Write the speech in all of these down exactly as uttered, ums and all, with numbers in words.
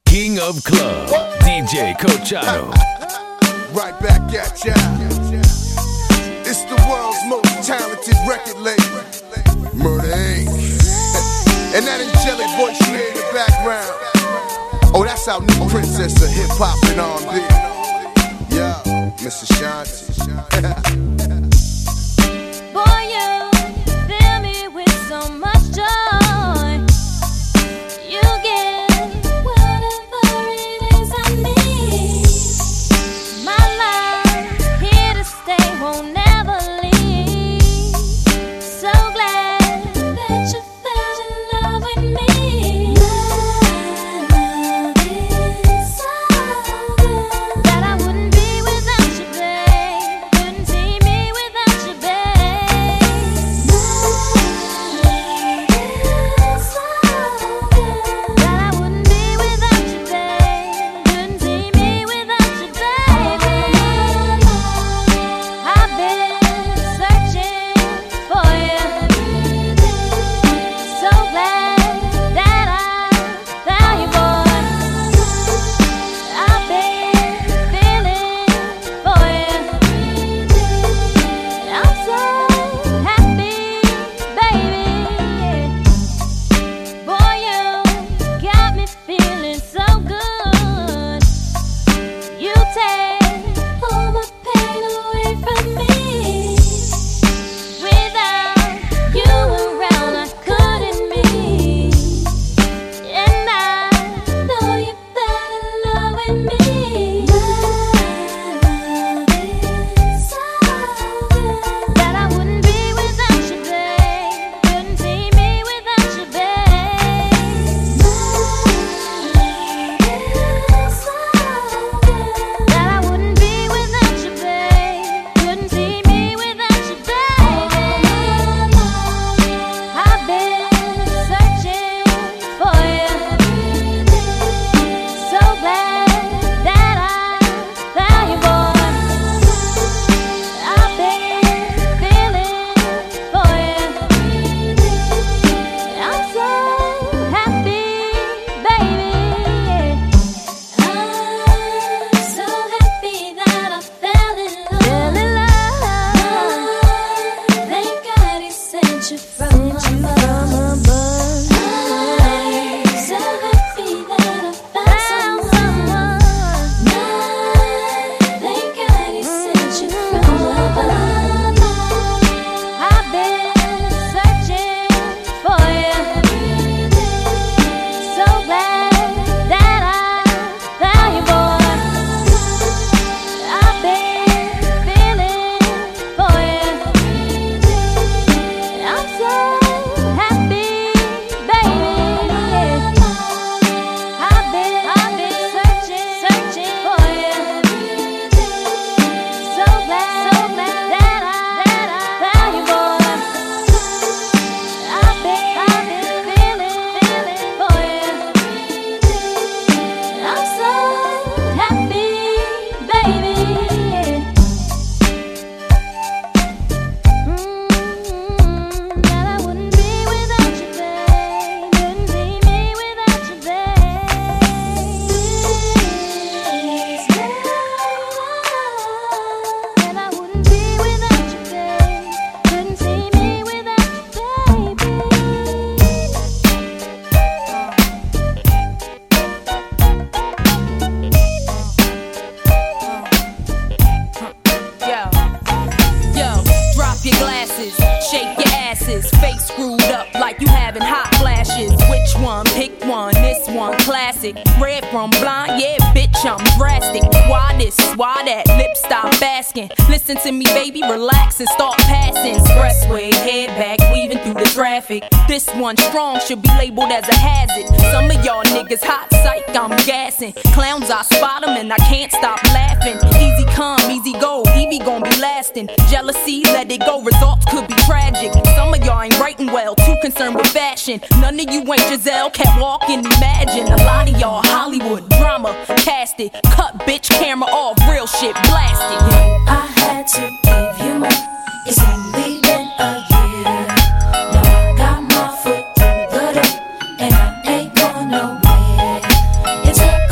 King of Club, D J Cochado. Right back at ya. It's the world's most talented record label, Murder Incorporated. And that angelic voice you hear in the background, oh, that's our new princess of hip hop and R and B. Yeah, Miss Ashanti. Boy, you fill me with so much joy. You give whatever it is I need. My love here to stay, won't never leave. So glad that you fell in love with me. My love is so good that I wouldn't be without you, babe. Couldn't see me without you, babe. My love is so good that I wouldn't be without you, babe. Couldn't see me without you, baby. I've been searching for you. So glad that I found you, boy. I've been feeling for you. I'm so happy, baby. Boy, you got me feeling so good. You take all my pain away from me. Without you around, I couldn't be. And I know you fell in love with me. My love is so good that I wouldn't be without you, babe. Couldn't see me without you, babe. My love is so good that I wouldn't be without you, babe. Couldn't see me without you, baby. I've been searching for you. So glad that I found you, boy. I've been feeling for you. I'm so happy, baby. I'm so happy that I fell in love. Thank God he sent you from above. I'm so happy that I found someone. Thank God he sent you from above. I've been searching for you. So glad that I found you, boy. I've been feeling for you. I'm so happy, baby. I've been, I've been searching, searching for you. So glad, so glad that I, that I found you, boy. I've been, I've been feeling, feeling for you. I'm so happy, baby. Mm, that I wouldn't be without you, babe. Couldn't see me without you, babe. That I wouldn't be without you, babe. Couldn't see me without you, Yo, yo, drop your glasses, shake your asses, face screwed up like you having hot flashes. Which one? Pick one. This one, classic. Red from blind, yeah, bitch, I'm drastic. Why this? Why that? Lip stop asking. Listen to me, baby, relax and start passing. Expressway, head back, weaving through the traffic. This one strong should be labeled as a hazard. Some of y'all niggas hot psych, I'm gassing. Clowns, I spot 'em and I can't stop laughing. Easy come, easy go, Evie gon' be lasting. Jealousy, let it go, results could be tragic. Some of y'all ain't writing well, too concerned with fashion. None of you ain't Giselle, can't walk and imagine. A lot of y'all Hollywood drama, cast it. Cut bitch camera off, real shit blasted. I had to give you more. It's only been a year. Now I got my foot through the door, and I ain't going nowhere. It took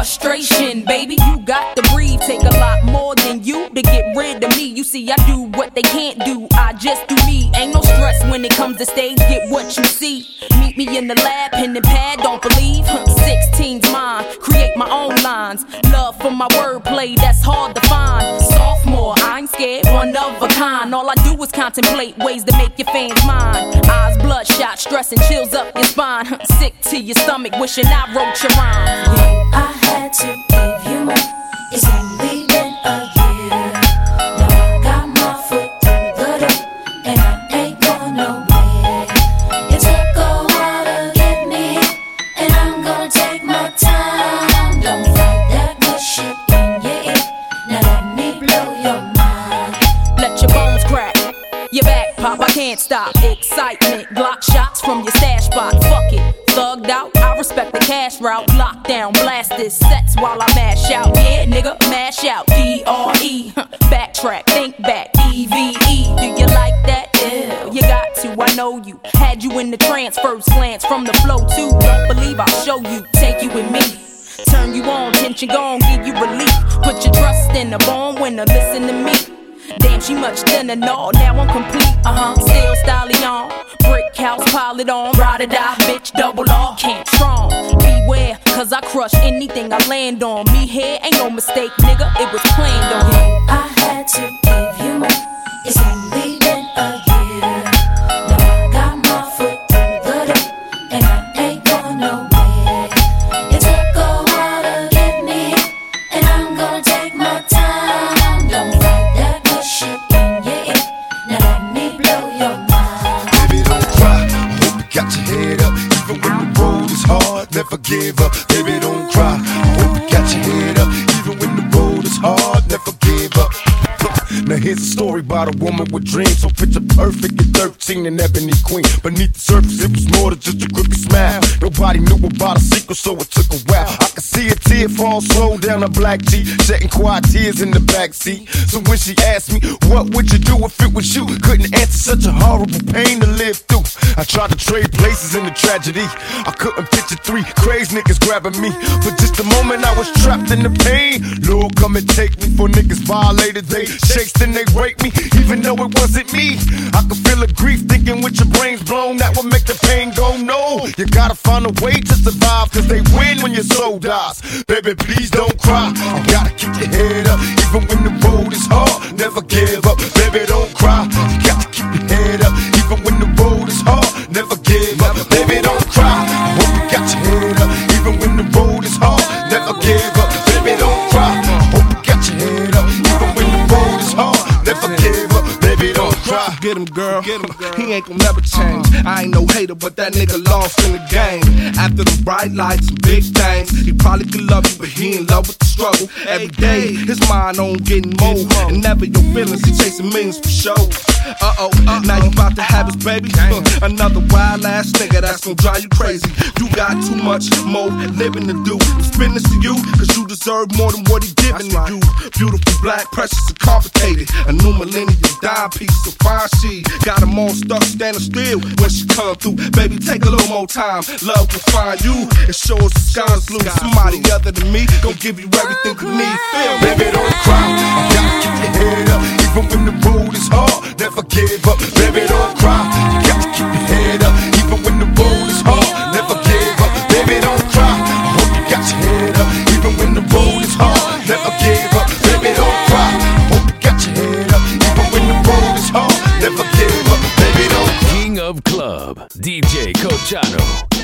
frustration, baby. You got to breathe, take a lot more than you to get rid of me. You see, I do what they can't do, I just do me. Ain't no stress when it comes to stage, get what you see. Meet me in the lab, pen and pad, don't believe. sixteen's mine, create my own lines. Love for my wordplay, that's hard to find. Sophomore, I ain't scared, one of a kind. All I do is contemplate ways to make your fans mine. Eyes bloodshot, stress and chills up your spine. Sick to your stomach, wishing I wrote your rhyme. I had to give you more. It's only been a year. Now I got my foot through the door, and I ain't going nowhere. It took a while to get me, and I'm gonna take my time. Don't fight that good shit in your ear. Now let me blow your mind. Let your bones crack, your back pop, I can't stop. Excitement, Glock shots from your stash spot. Fuck it, thugged out, I respect the cash route. Lockdown, blast this sets while I mash out. Yeah, nigga, mash out. D R E, backtrack, think back. E V E, do you like that? Yeah, you got to, I know you. Had you in the trance, first glance from the flow too. Don't believe I'll show you, take you with me. Turn you on, tension gone, give you relief. Put your trust in a born winner, listen to me. Damn, she much thinner, no, now I'm complete, uh-huh, still stallion. Brick house, pile it on, ride or die, bitch, double R, can't strong. Beware, cause I crush anything I land on. Me here ain't no mistake, nigga, it was planned on. I had to give you more. It's only been a year. Now I got my foot through the door, and I ain't going nowhere. It took a while to get me, and I'm gonna take my time. Don't fight that good shit in your ear. Now let me blow your mind. Baby, don't cry. I hope you got your head up. Even when the road is hard, never give up. Baby, don't cry. I hope you got your head up. Even when the road is hard, never give up. Now here's a story about a woman with dreams. So picture perfect at thirteen, an ebony queen. Beneath the surface it was more than just a creepy smile. Nobody knew about a secret, so it took a while. I could see a tear fall slow down her black cheek, shedding quiet tears in the backseat. So when she asked me, what would you do if it was you? Couldn't answer, such a horrible pain to live through. I tried to trade places in the tragedy. I couldn't picture three crazy niggas grabbing me. For just a moment I was trapped in the pain. Lord, come and take me. For niggas violated, they shakes then they rape me, even though it wasn't me. I could feel the grief thinking with your brains blown, that would make the pain go no. You gotta find a way to survive, cause they win when your soul dies. Baby, please don't cry. You gotta keep your head up, even when the road is hard. Never give up. Baby, don't cry. You got to keep your head up, even when the road is hard. Never give up. Baby, don't cry. I hope you got your head up, even when the road is hard. Never give up. Baby, don't cry. I hope you got your head up, even when the road is hard. Never give up. Baby, don't cry. Get him, girl. Get him, girl. He ain't gon' never change. I ain't no hater, but that nigga lost in the game. After the bright lights and big things, he probably could love you, but he in love with the struggle. Every day, his mind on getting more. And never your feelings, he chasing millions for show. Uh-oh, uh, now you about to have his baby. Uh, another wild ass nigga that's gon' drive you crazy. You got too much more living to do. I'm spin this to you, cause you deserve more than what he giving to you. Beautiful, black, precious, and complicated. A new millennium dime piece, so fine she got them all stuck standing still when she come through. Baby, take a little more time. Love will find you and show us the sky's blue. Somebody other than me gon' give you everything you need. Feel me? Baby, don't cry. You gotta keep your head up, even when the road is hard. Never give up. Baby, don't cry. You got to keep your head up, even when the road is hard. Never give up. Baby, don't cry. I hope you got your head up, even when the road is hard. Never give up. Baby, don't cry. I hope you got your head up, even when the road is hard. Never give up. Baby, don't cry. King of Club, D J Cochano.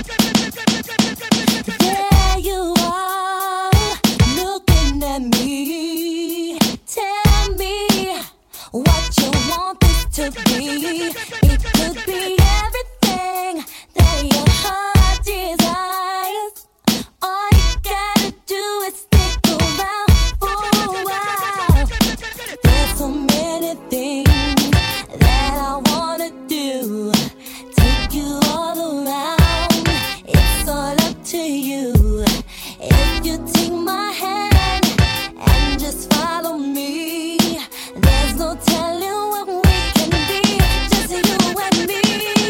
There you are, looking at me. Tell me what you want this to be. It could be everything that your heart desires. All you gotta do is stick around for a while. There's so many things that I wanna do. Take you all around. It's all up to you. If you take my hand and just follow me, there's no telling what we can be. Just you and me.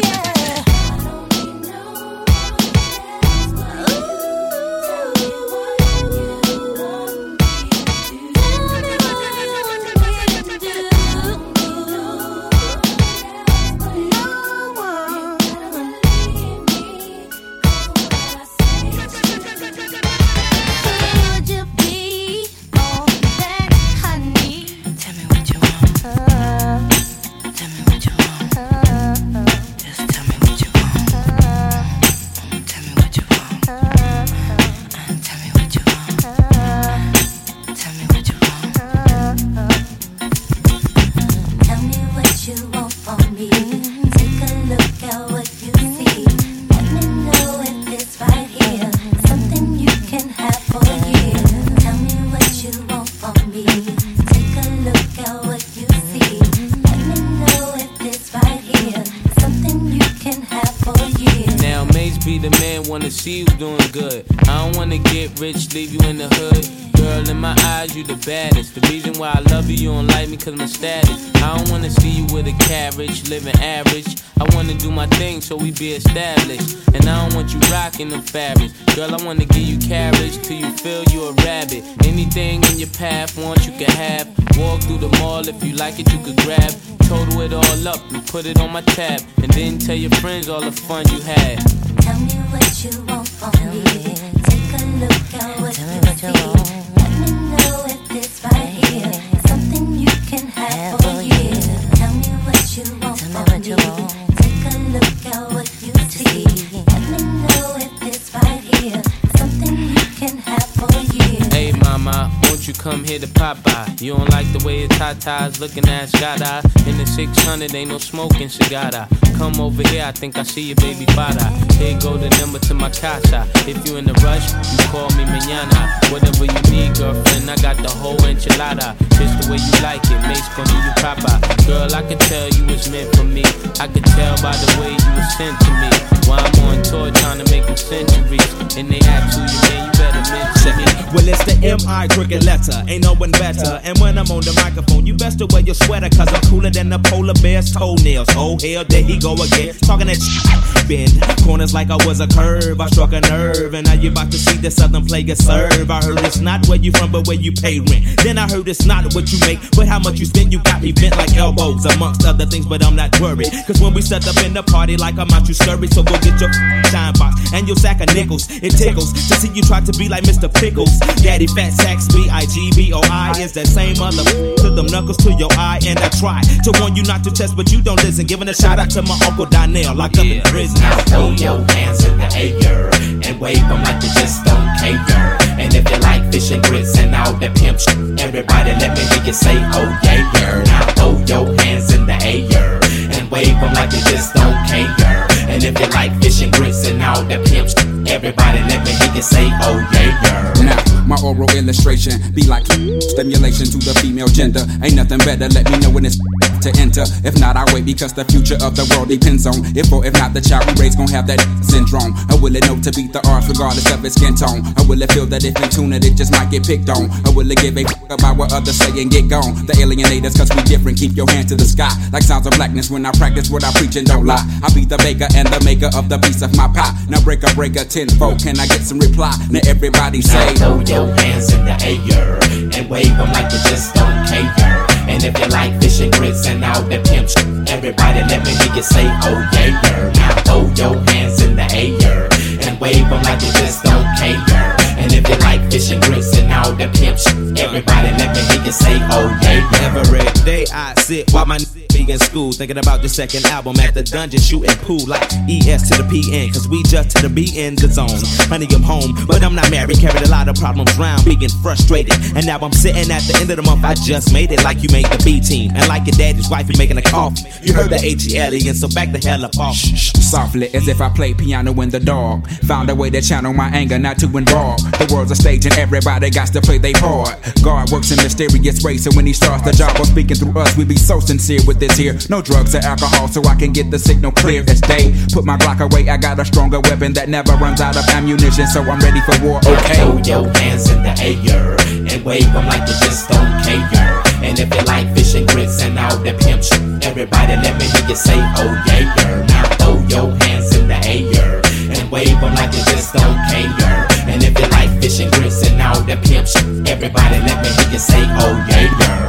wanna see you doing good. I don't wanna get rich, leave you in the hood. Girl, in my eyes, you the baddest. The reason why I love you, you don't like me cause my status. I don't wanna see you with a carriage, living average. I wanna do my thing so we be established. And I don't want you rocking them fabrics. Girl, I wanna give you carriage till you feel you a rabbit. Anything in your path, want you can have. Walk through the mall, if you like it, you could grab. Total it all up and put it on my tab. And then tell your friends all the fun you had. Tell me what you want from me. Take a look at what you see. Let me know if this right here is something you can have for you. Tell me what you want from me. Take a look at what you see. Let me know if this right here is something you can have for you. Hey mama, won't you come here to Popeye? You don't like the way your tatas looking at Scott-eye. In the six hundred, ain't no smoking cigar. Come over here, I think I see your baby father. Here go the number to my casa. If you in a rush, you call me mañana. Whatever you need, girlfriend, I got the whole enchilada. Just the way you like it, mate's gonna do you proper. Girl, I could tell you was meant for me. I could tell by the way you was sent to me. While I'm on tour trying to make them centuries. And they ask who you man, you better mention me. Well, it's the M I cricket letter, ain't no one better. And when I'm on the microphone, you best to wear your sweater, cause I'm cooler than the polar bear's toenails. Oh hell, there he go again, talking that shit. Bend corners like I was a curve, I struck a nerve. And now you about to see the southern player serve. I heard it's not where you from, but where you pay rent. Then I heard it's not what you make, but how much you spend. You got me bent like elbows, amongst other things, but I'm not worried. Cause when we set up in the party like I'm out, you scurry. So go get your shine box and your sack of nickels. It tickles to see you try to be like Mister Pickles. Daddy Fat Sacks, B I G B O I is that same other to them knuckles to your eye. And I try to warn you not to test, but you don't listen. Giving a shout out to my Uncle Donnell, locked up in prison. Now throw your hands in the air and wave them like you just don't care. And if you like fish and grits and all that pimp shit, everybody let me hear you say, oh yeah, yeah. Now throw your hands in the air and wave them like you just don't care. And if you like fish and grits and all that pimp shit, everybody let me hear you say, oh yeah, yeah. Now, my oral illustration be like stimulation to the female gender. Ain't nothing better, let me know when it's to enter. If not, I wait because the future of the world depends on if or if not the child we raise gon' have that syndrome. Or will it know to beat the odds regardless of its skin tone? Or will it feel that if we tune it, it just might get picked on? Or will it give a f about what others say and get gone? The alienators, cause we different, keep your hand to the sky. Like sounds of blackness when I practice what I preach and don't lie. I be the baker and the maker of the piece of my pie. Now break a breaker tenfold, can I get some reply? Now everybody say, now throw your hands in the air and wave them like you just don't care. And if you like fish and grits and all that pimp shit, everybody let me hear you say, oh yeah, yeah. Now throw your hands in the air and wave them like you just don't care. And if you like fish and grits and all that pimp shit, everybody let me hear you say, oh yeah, yeah. Every day I sit while my be in school, thinking about the second album at the dungeon, shooting pool like E S to the P N, cause we just to the B in the zone. Honey, I'm home, but I'm not married, carried a lot of problems round, being frustrated. And now I'm sitting at the end of the month, I just made it like you made the B team. And like your daddy's wife, you making a coffee. You heard the H E L E, and so back the hell up off. Shh, shh, softly, as if I played piano in the dark. Found a way to channel my anger, not to involve. The world's a stage and everybody got to play their part. God works in mysterious ways, so when he starts the job of speaking through us, we be so sincere with this here. No drugs or alcohol, so I can get the signal clear as day. Put my Glock away, I got a stronger weapon that never runs out of ammunition, so I'm ready for war, okay? Throw your hands in the air and wave them like you just don't care. And if you like fish and grits and all that pimp shit, everybody let me hear you say, oh yeah, yeah. Now throw your hands in the air and wave them like you just don't care. And if you like fish and grits and all that pimp shit, everybody let me hear you say, oh yeah, yeah.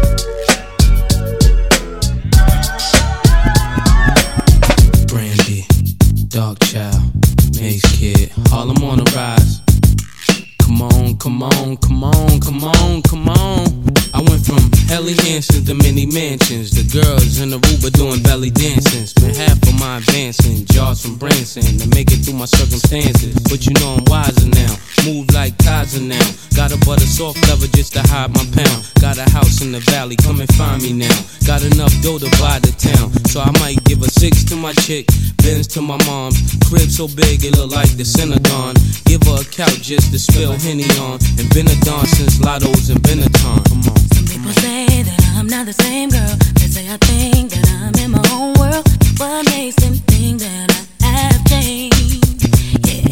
Dark child, Maze Kid, Harlem on the rise. Come on, come on, come on, come on, come on. I went from Helly Hansons to mini mansions. The girls in the Aruba doing belly dancing. Spent half of my advancing, jars from Branson to make it through my circumstances. But you know I'm wiser now, move like Kaiser now. Got a butter soft leather just to hide my pound. Got a house in the valley, come and find me now. Got enough dough to buy the town, so I might give a six to my chick, Benz to my mom's. Crib so big it look like the Synagogue. Give her a couch just to spill Henny on. And been a don since Lotto's and Benetton. Come on. Some people say that I'm not the same girl. They say I think that I'm in my own world. What makes them think that I have changed? Yeah,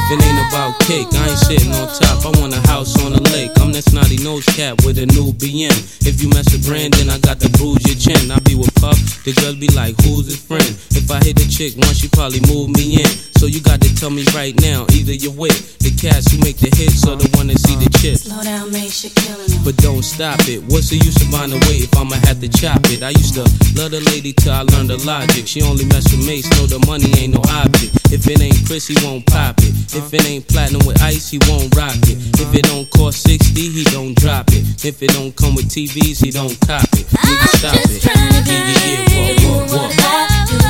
It ain't about cake, I ain't sitting on top. I want a house on the lake. I'm that snotty nose cat with a new B M. If you mess with Brandon, I got to bruise your chin. I be with Puff, the girls be like, who's his friend? If I hit a chick once, she probably move me in. So you got to tell me right now, either you're with the cats who make the hits or the one that see the chips. Slow down, Mace, you're killing them. But don't stop it. What's the use of buying the weight if I'ma have to chop it? I used to love the lady till I learned the logic. She only mess with Mace, know the money ain't no object. If it ain't Chris, he won't pop it. If it ain't platinum with ice, he won't rock it. If it don't cost sixty, he don't drop it. If it don't come with T Vs, he don't cop it. Nigga, stop it. Yeah, yeah, yeah, walk, walk, walk.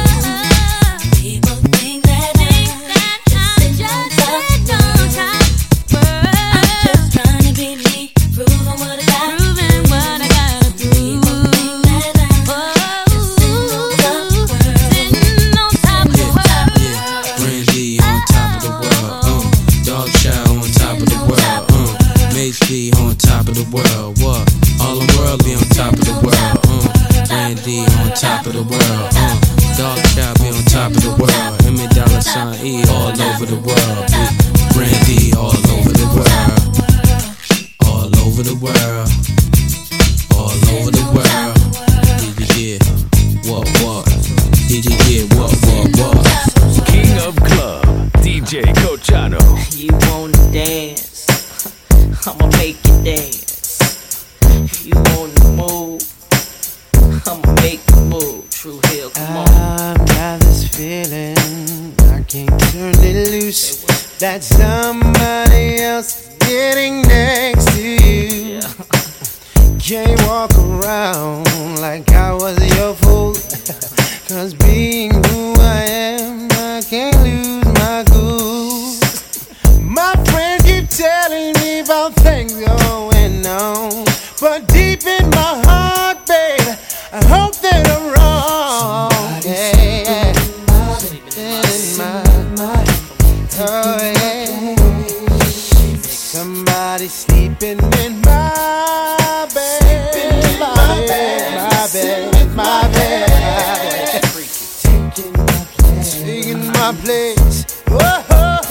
On top of the world, what? All the world be on top of the world, uh. Randy on top of the world, uh. Dog Chow be on top of the world. M A dollar sign E all over the world. Randy all over the world, all over the world, all over the world. Yeah, yeah, what, what? Yeah, yeah, yeah, what, what, what? King of Club, D J Cochano. You wanna dance? I'ma make you dance. You wanna move? I'ma make you move. True Hill, come on. I've got this feeling I can't turn it loose. That somebody else getting next to you. Yeah. Can't walk around like I was your fool. Cause being who I am, I can't lose my cool. My friends keep telling me about things going on, but deep in my heart, babe, I hope that I'm wrong. Yeah, in my, oh yeah, somebody sleeping in my bed, my bed, my bed, my bed, taking my place, taking my place. Whoa.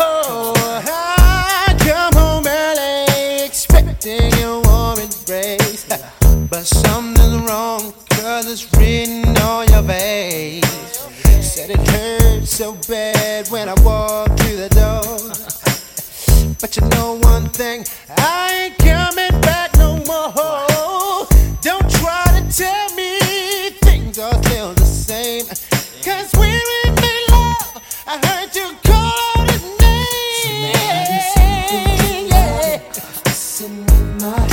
But something's wrong, cause it's written on your face. Said it hurt so bad when I walked through the door. But you know one thing, I ain't coming back no more. Don't try to tell me things are still the same. Cause when we made love, I heard you call his name. Yeah. Listen to my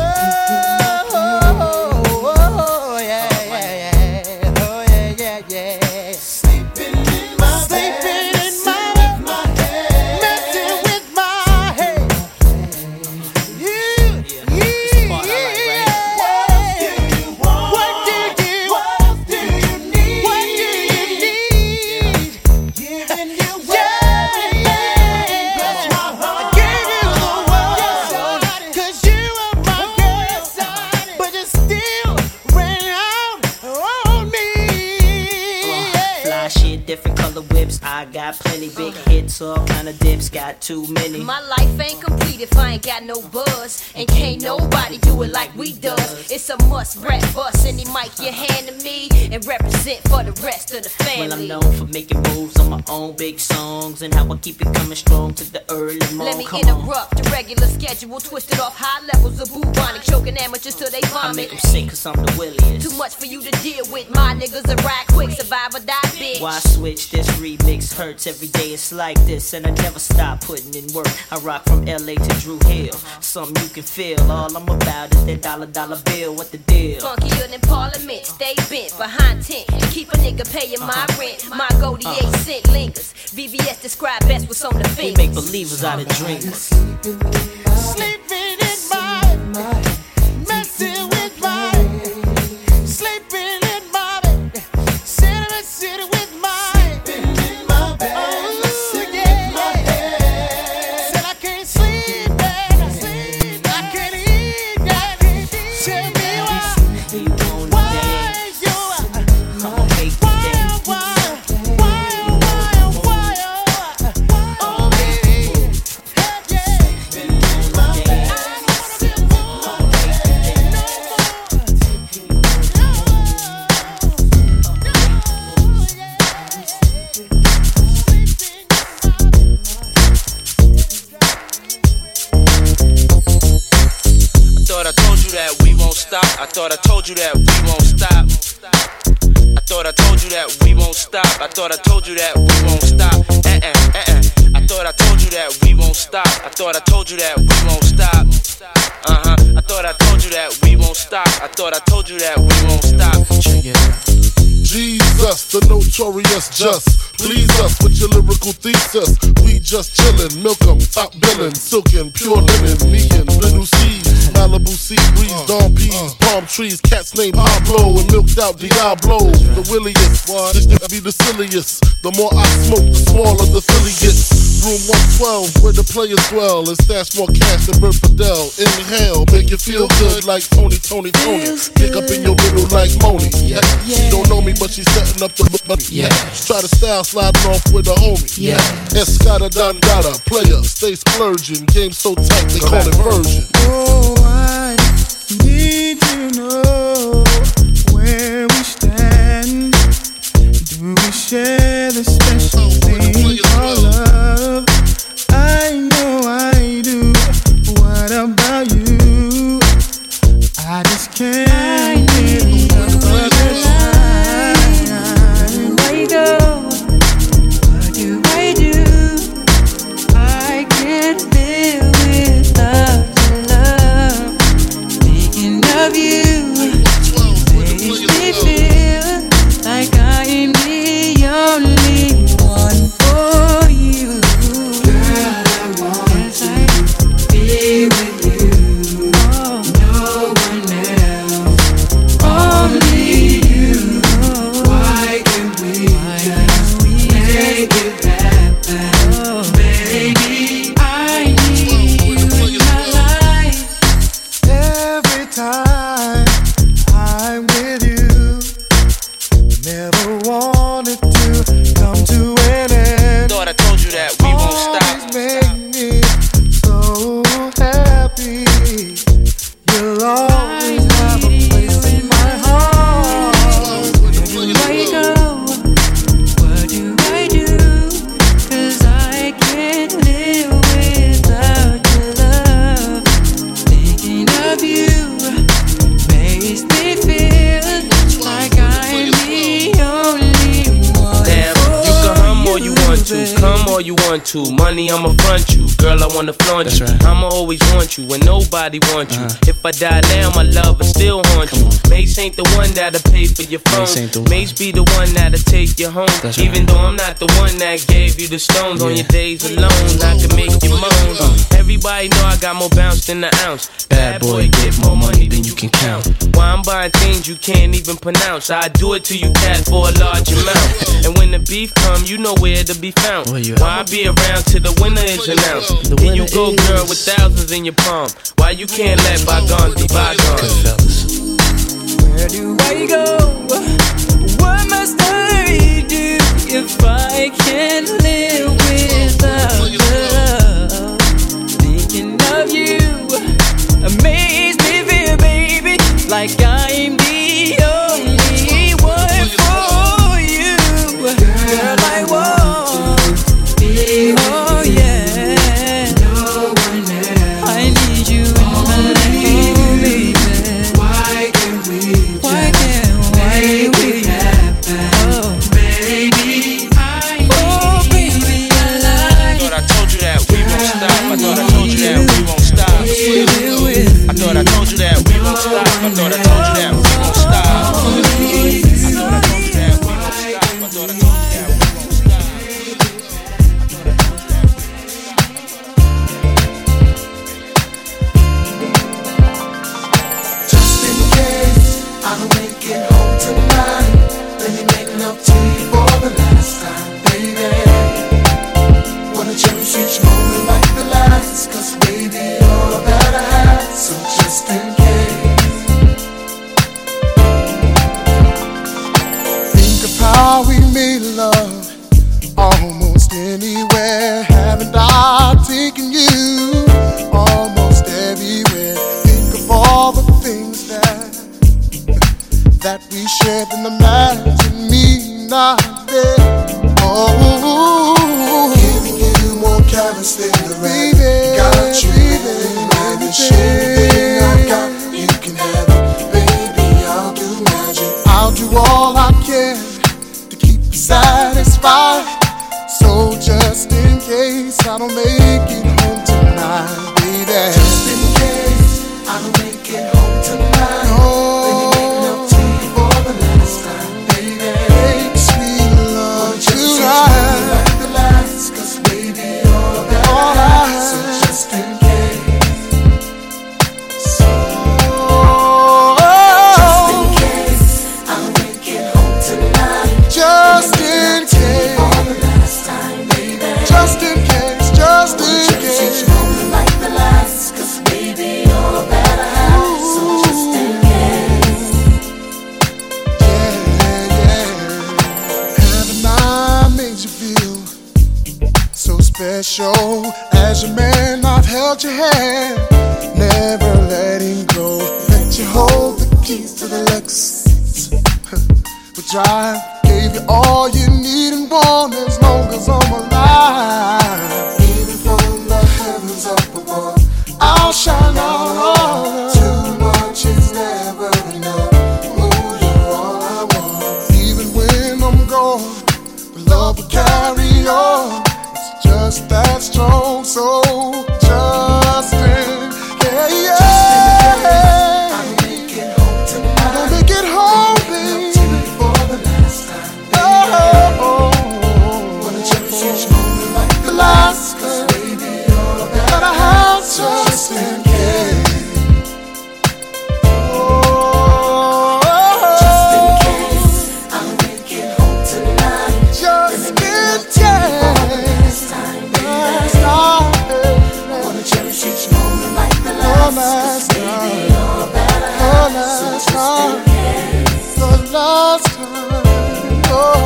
I got plenty big hits, all kind of dips, got too many. My life ain't complete if I ain't got no buzz. And can't nobody do it like we does. It's a must, rap bust, any mic you hand to me, and represent for the rest of the family. Well, I'm known for making moves on my own big songs, and how I keep it coming strong to the early morning. Let me Come interrupt on. the regular schedule, twisted off high levels of bubonic, choking amateurs till they vomit. I make them sick cause I'm the williest. Too much for you to deal with, my niggas are ride quick, survive or die bitch. Why switch? This remix hurts every day, it's like this, and I never stop putting in work. I rock from L A to Drew Hill, something you can feel. All I'm about is that dollar dollar bill, what the deal? Funkier than Parliament, stay bent behind tent, keep a nigga paying my rent. My goldie uh-huh. eight cent lingers, V V S describe best what's on the fingers. We make believers out of dreamers. Sleeping in my, messing with my, sleeping in my bed, sitting, sitting with my. I thought I told you that we won't stop. I thought I told you that we won't stop. I thought I told you that we won't stop. Uh uh uh uh. I thought I told you that we won't stop. I thought I told you that we won't stop. Uh huh. I thought I told you that we won't stop. I thought I told you that we won't stop. Check it out. Jesus, the notorious just. Please us with your lyrical thesis. We just chillin', milk 'em, top billin', silkin', pure linen, me and little C's, Malibu sea breeze, dawn peas, palm trees, cats named Pablo and milked out Diablo. The williest, this nigga be the silliest. The more I smoke, the smaller the Philly gets. Room one twelve, where the players dwell, and stash more cash than Bert Fidel. Inhale, make you feel good like Tony, Tony, Tony. Pick up in your middle like Moni. Yeah. She don't know me, but she's setting up the money. Yeah. She try to style sliding off with a homie. Yeah. Escada Dangada, player, stay splurging. Game so tight, they call it version. Oh, I need to know where we stand. Do we share the special thing called love? I know I do. What about you? I just can't get enough of your time. Where you go? What do I do? I can't live without your love. Thinking of you makes me feel like I am the only one for you. Girl, I want to be with you. Oh, no one else, only you. Why can't we just make it happen? Baby, I need you in my life. Every time I'm with you, never wanted to come to an end. Thought I told you that we won't stop. Always make me so happy. You'll always have a place in my heart. Where do I go? What do I do? 'Cause I can't live without your love. Thinking of you makes me feel like I'm the only one. Damn, you can hum all you want to, come all you want to. Money, I'ma front you. Girl, I wanna flaunt you. I'ma always want you when nobody wants you. If I die now, my love will still haunt you. Mace ain't the one that'll pay for your phone. Mace be the one that'll take you home. Even though I'm not the one that gave you the stones. On your days alone, I can make you moan. Everybody know I got more bounce than the ounce. Bad boy, get more money than you can count. Why I'm buying things you can't even pronounce. I do it to you, cat, for a large amount. And when the beef come, you know where to be found. Why I be around till the winner is announced? Here you go, girl, with thousands in your palm. Why you can't let bygones be bygones? Where do I go? What must I do if I can't live without love? Thinking of you amaze me, feel, baby, like I'm the only one for you. Girl, I want be with oh, you. Yeah. No one else. I need you in my life, oh, baby. Why can't we Why can't make it happen? Oh, baby, I need oh, baby, case I don't make it home tonight, baby. Just in case I don't make it home tonight. No. Let me make love to you for the last time, baby. Make sweet love tonight. Like the last, 'cause baby, you're that all I have. So just in case. So just in case I don't make it home tonight. Just in case. For the last time, baby. Just in case. Just in case. Like the last, 'cause baby, you're that I have. So just in case. Yeah, yeah. Haven't I made you feel so special? As your man, I've held your hand, never letting go. Let you hold the keys to the Lexus. We drive, gave you all you need and want as long as I'm alive. Even from the heavens up above, I'll shine out all love. Too much is never enough. Ooh, you're all I want. Even when I'm gone, the love will carry on. It's just that strong, so just in, yeah, yeah. I don't make it home tonight. I don't make it home, baby. For the last time, oh, oh, oh. Wanna cherish each moment like The last, 'cause baby, you're that that I have just in case. Oh, just in case I don't make it home tonight. just in case. Last time, Last time, wanna cherish each moment like the oh, last. last 'Cause baby, time, you're that I oh, have. last So just time. in case. the last time, oh,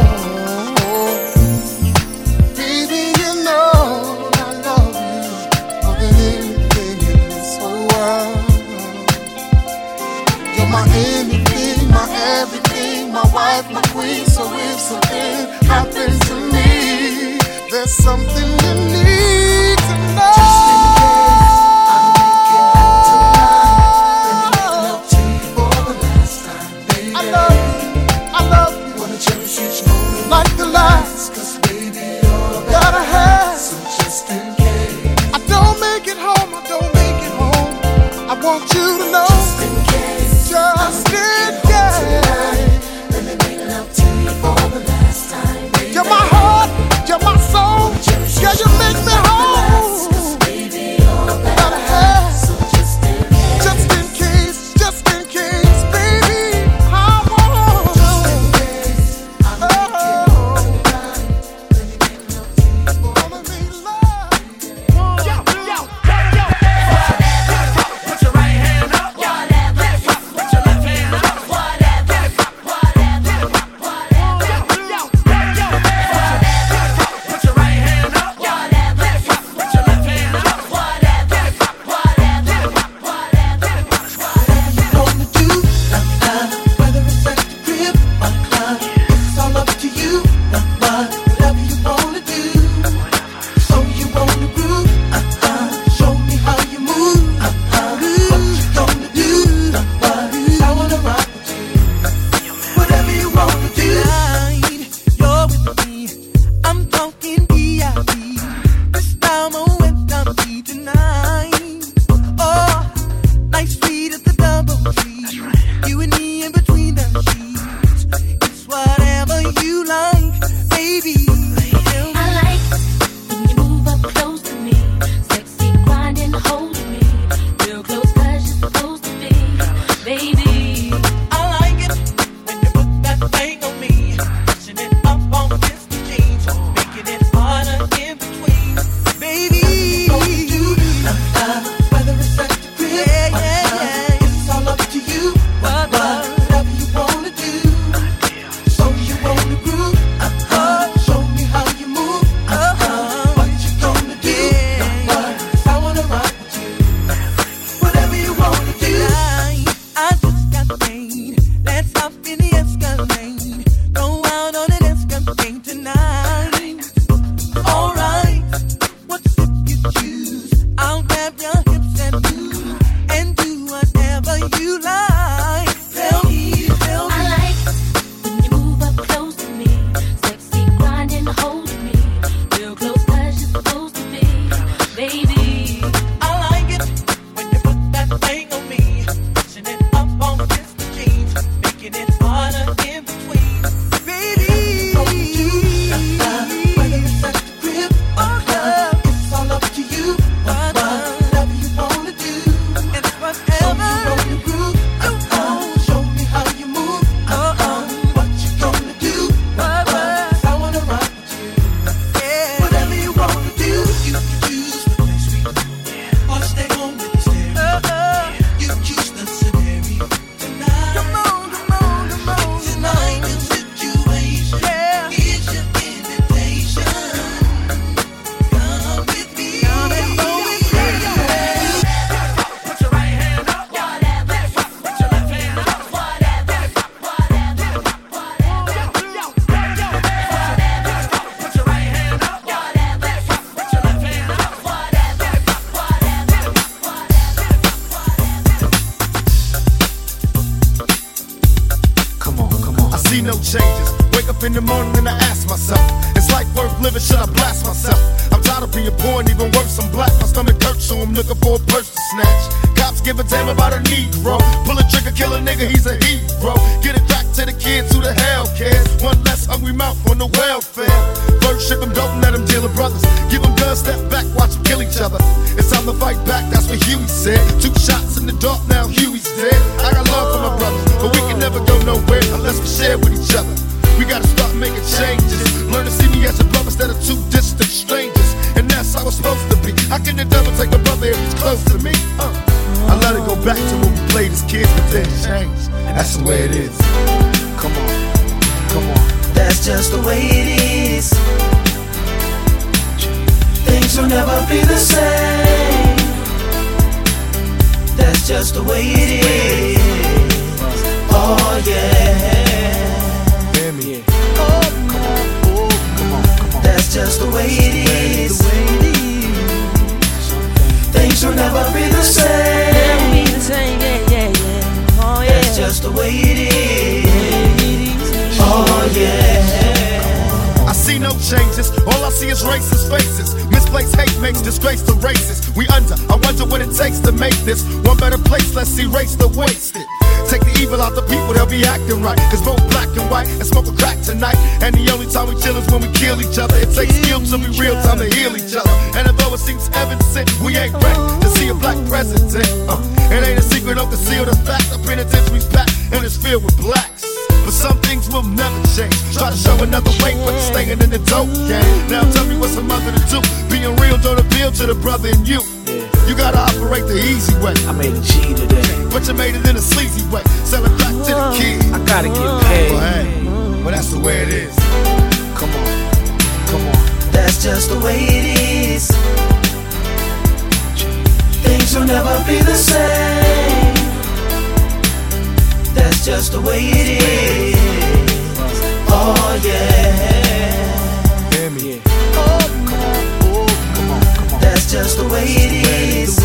baby, you know I love you more than anything in this whole world. You're my anything, my everything, my wife, my queen. So if something happens to me, there's something you need to know. Just in case I don't make it home tonight. Let me make love to you for the last time, baby. I love you, I love you, Wanna cherish each moment like the last 'cause baby, you're that I had. so just in case. I don't make it home, I don't make it home. I want you to know, Just in case. just in case. Let me make love to you for the last time, baby. You're my heart, you're my soul. Yeah, you make me whole. 'Cause baby, you're that That I have. so just in case. Just in case, just in case, baby. I want Just in case I don't make it home tonight. Let me make love to you for Wanna be loved. Yo, yo, yo, yo. Put your right hand up. Whatever, Put your left hand up. whatever, whatever, whatever, Yo, yo, yo, yo. Put your right hand up. whatever, Put no changes. Wake up in the morning and I ask myself, is life worth living? Should I blast myself? I'm tired of being poor and even worse, I'm black. My stomach hurts, so I'm looking for a purse to snatch. Cops give a damn about a Negro. Pull a trigger, kill a nigga, he's a hero. Get it back to the kids who the hell cares. One less hungry mouth on the welfare. First ship them, don't let them deal with brothers. Give them guns, step back, watch them kill each other. It's time to fight back, that's what Huey said. Two shots in the dark, now Huey's dead. I got love for my brothers, but we can never go nowhere unless we share with each other. We gotta start making changes. Learn to see me as a brother instead of two distant strangers. And that's how it's supposed to be. How can the devil take a brother if he's close to me? Uh. I let it go back to when we played as kids, but then changed. That's the way it is. Come on, come on. That's just the way it is. Things will never be the same. That's just the way it is. Oh yeah. Hear me. Oh, come on, oh, come on, come on. That's just the way it is. Things will never be the same. Never be the same, yeah, yeah, yeah. Oh yeah. That's just the way it is. Oh yeah. I see no changes, all I see is racist faces. Misplaced hate makes disgrace to races. We under, I wonder what it takes to make this one better place. Let's erase the wasted. Take the evil out the people, they'll be acting right. Cause both black and white and smoke a crack tonight. And the only time we chill is when we kill each other. It takes skill to be real time to heal each other. And although it seems evident, we ain't ready to see a black president. Uh, it ain't a secret, don't conceal the fact. The penitentiary's packed and it's filled with blacks. But some things will never change. Try to show another way, but it's staying in the dope game. Now tell me what's a mother to do. Being real don't appeal to the brother in you. You gotta operate the easy way. I made a G today, but you made it in a sleazy way. Sell it back to the kid. I gotta get paid. Well, hey, well that's the way it is. Come on, come on. That's just the way it is. Things will never be the same. That's just the way it is. Oh yeah. Hear me. Oh, come on, oh, come on, come on. That's just the way it is.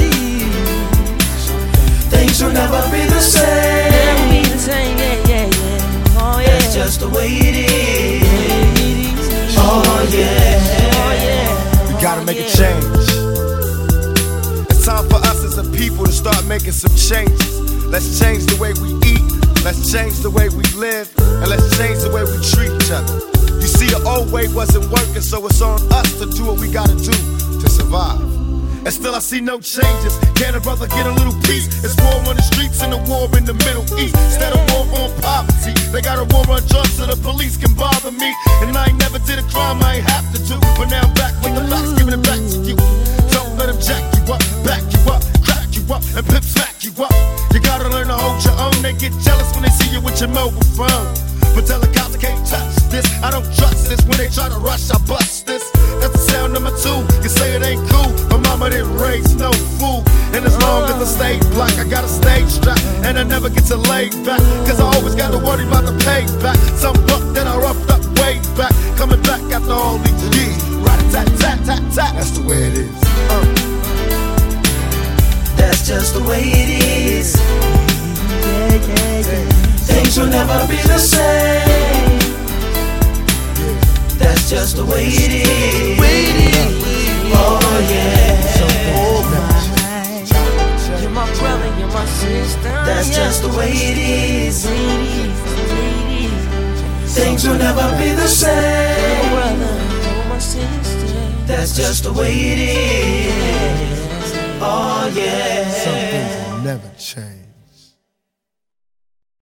Things will never be the same. Never be the same, yeah, yeah, yeah. Oh yeah. That's just the way it is. Oh yeah. Oh yeah. We gotta make a change. It's time for us as a people to start making some changes. Let's change the way we eat, let's change the way we live, and let's change the way we treat each other. You see, the old way wasn't working, so it's on us to do what we gotta do to survive. And still I see no changes. Can a brother get a little peace? It's war on the streets and a war in the Middle East. Instead of war on poverty, they got a war on drugs so the police can bother me. And I ain't never did a crime I ain't have to do, but now I'm back with the facts, giving it back to you. Don't let them jack you up, back you up, crack you up, and pimp smack you up. You gotta learn to hold your own. They get jealous when they see you with your mobile phone. But tell the cops I can't touch this. I don't trust this. When they try to rush, I bust this. That's the sound number two. You say it ain't cool, but mama didn't raise no fool. And as long as I stay black, I got a stage strap, and I never get to lay back. Cause I always gotta worry about the payback. Some buck that I roughed up way back, coming back after all these years. Rat-a-tat-tat-tat-tat. That's the way it is. Uh. That's just the way it is. Yeah, yeah, yeah. Things will never be the same. That's just the way it is. Oh yeah. You're my brother, you're my sister. That's just the way it is. Things will never be the same. That's just the way it is. Oh yeah. Some things will never change.